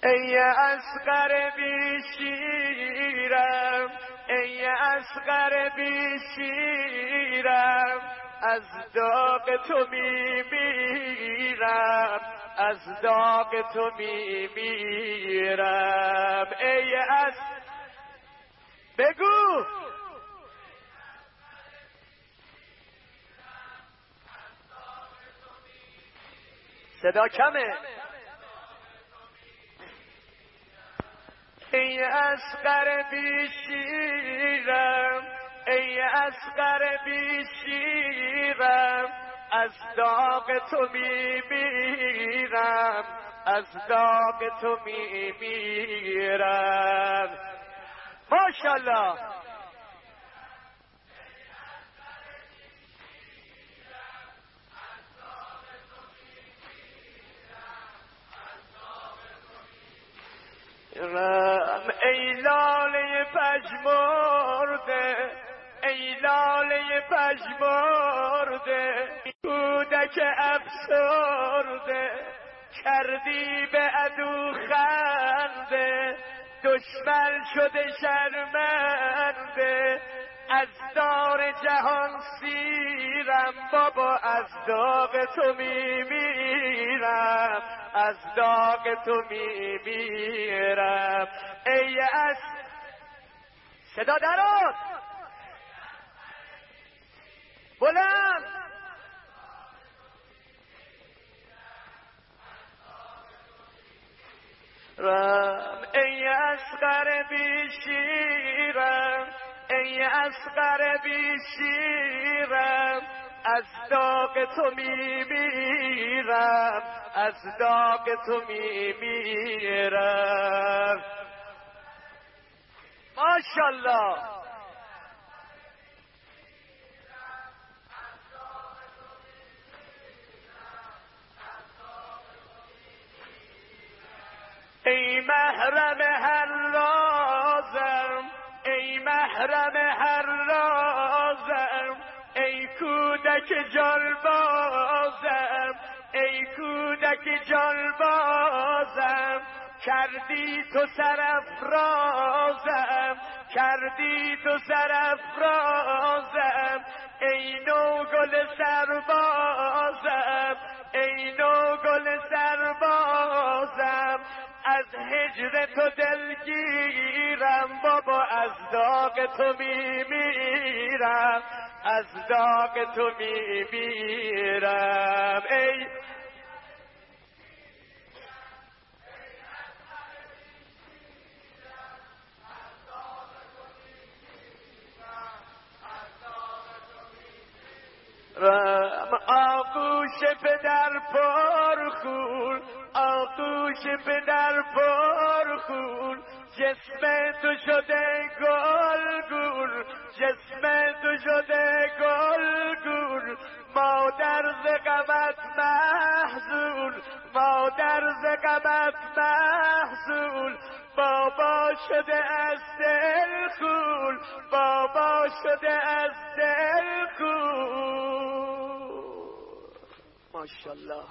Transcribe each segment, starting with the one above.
ای اصغر بی شیرم، ای اصغر بی شیرم، از داغ تو میمیرم، از داغ تو میمیرم. ای بگو صدا کمه. ای اصغر بی شیرم، ای اصغر بی شیرم، از داغ تو میمیرم، از داغ تو میمیرم. ماشاءالله. ای لاله پژمرده، ای لاله پژمرده، کودک افسرده، کردی به عدو خنده، دشمن شده شرمنده، از دار جهان سیرم بابا، از داغ تو میمیرم، از داغ تو میمیرم. ای صدا درات بلند. ای اصغر بی شیرم، ای اصغر بی شیرم، از داغ تو میمیرم، از داغ تو میمیرم. ماشاءالله. ای محرم هر رازم، ای محرم هر رازم، ای کودک جانبازم، ای کودک جانبازم، کردی تو سرافرازم، کردی تو سرافرازم، ای نوگل سربازم، ای نوگل سربازم، از هجر تو دلگیرم بابا، از داغ تو میمیرم، از داغ تو میمیرم. ای آغوش پدر پرخون، آغوش پدر پرخون، جسم تو شده گلگون، جسم تو شده گلگون، مادر ز غمت محزون، مادر ز غمت محزون، بابا شده از دل خون، بابا شده از دل خون. ماشاءالله.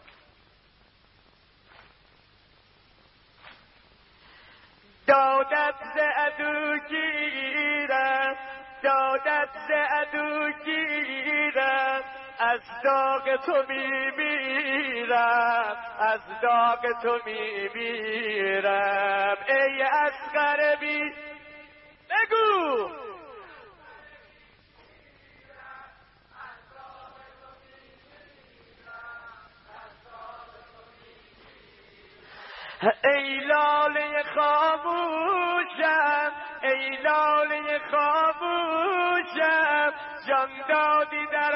دادت ز عدو گیرم، دادت ز عدو گیرم، از داغ تو میمیرم، از داغ تو میمیرم. ای اصغر بی بگو ای لاله خاموشم، ای لاله خاموشم، جان دادی در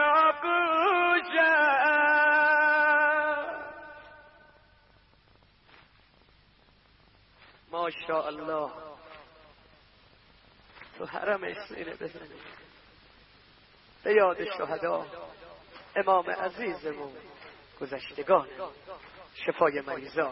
آغوشم. ماشاءالله. تو حرمش سینه بزنی به یاد شهدا، امام عزیزمون، گذشتگان، شفای مریضا.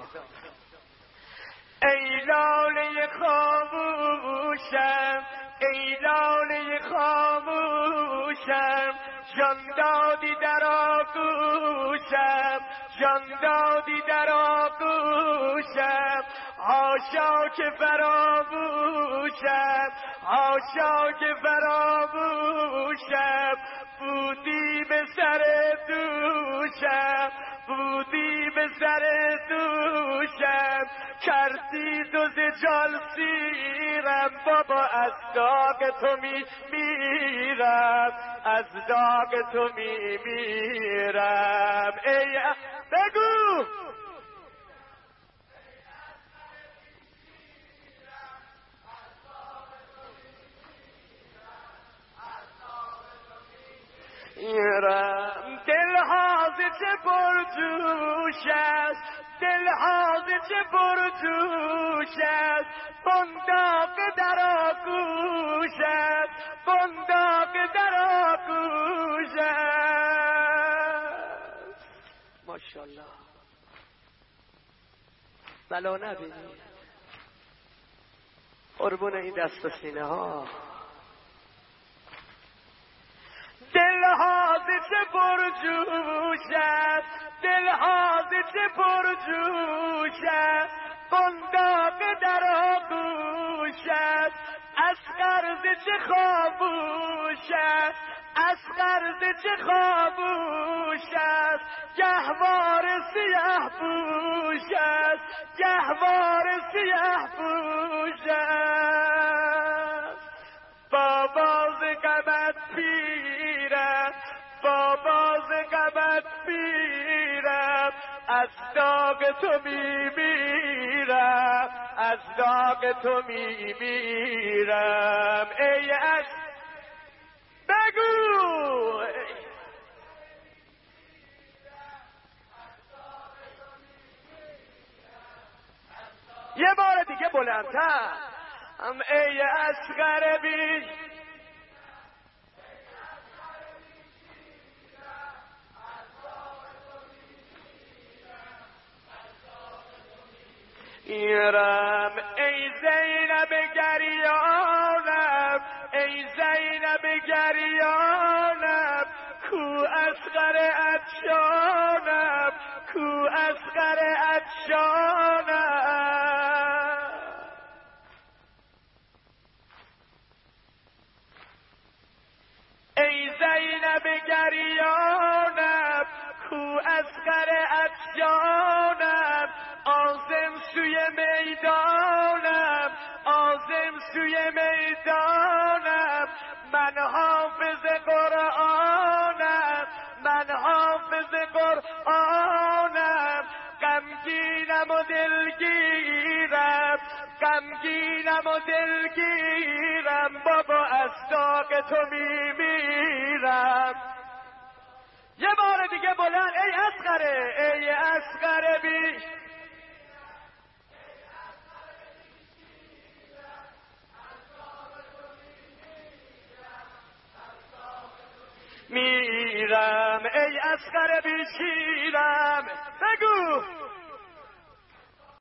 ای لاله خاموشم، ای لاله خاموشم، جان دادی در آغوشم، جان دادی در آغوشم، هاشا که فراموشم، هاشا که فراموشم، بودی به سر دوشم، بودی به سر دوشم، کردی دوز جان سیرم. بابا از داغ تو میرم، از داغ تو میرم. ای بگو دلها ز چه پرجوش است، دلها ز چه پرجوش است، بنداق در آغوش است، بنداق در آغوش است. ماشاءالله بلا نبینی قربون این دست و سینه ها. دلها ز چه پرجوش است، دلها ز چه پرجوش است، بنداق در آغوش است، اصغر ز چه خاموش است، اصغر ز چه خاموش است، گهوار سیاه پوش است، گهوار سیاه پوش است. بابا ز غمت پیرم، بابا ز غمت پیرم، از داغ تو میمیرم، از داغ تو میمیرم. ای از بگو یه بار دیگه بلندتر. ای اصغر بی ایرم، ای زینب گریانم، ای زینب گریانم، کو اصغر عطشانم، کو اصغر عطشانم. ای زینب گریانم، کو اصغر عطشانم، عازم سوی میدانم، عازم سوی میدانم، من حافظ قرآنم، من حافظ قرآنم، غمگینم و دلگیرم، غمگینم و دلگیرم، بابا از داغ تو میمیرم. یه بار دیگه بلند. ای اصغره، ای اصغر بی میرم، ای اصغر بی شیرم. بگو